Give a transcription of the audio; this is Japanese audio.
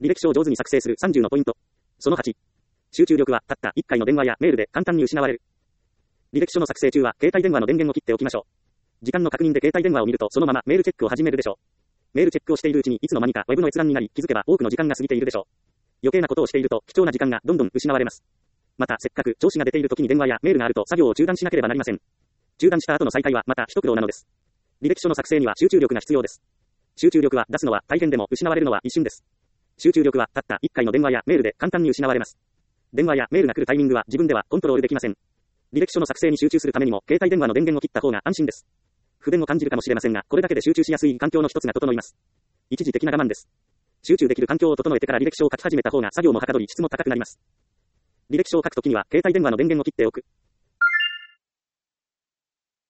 履歴書を上手に作成する30のポイント。その8。集中力はたった1回の電話やメールで簡単に失われる。履歴書の作成中は携帯電話の電源を切っておきましょう。時間の確認で携帯電話を見るとそのままメールチェックを始めるでしょう。メールチェックをしているうちにいつの間にかウェブの閲覧になり気づけば多くの時間が過ぎているでしょう。余計なことをしていると貴重な時間がどんどん失われます。またせっかく調子が出ている時に電話やメールがあると作業を中断しなければなりません。中断した後の再開はまた一苦労なのです。履歴書の作成には集中力が必要です。集中力は出すのは大変でも失われるのは一瞬です。集中力はたった1回の電話やメールで簡単に失われます。電話やメールが来るタイミングは自分ではコントロールできません。履歴書の作成に集中するためにも携帯電話の電源を切った方が安心です。不便を感じるかもしれませんが、これだけで集中しやすい環境の一つが整います。一時的な我慢です。集中できる環境を整えてから履歴書を書き始めた方が作業もはかどり質も高くなります。履歴書を書くときには携帯電話の電源を切っておく。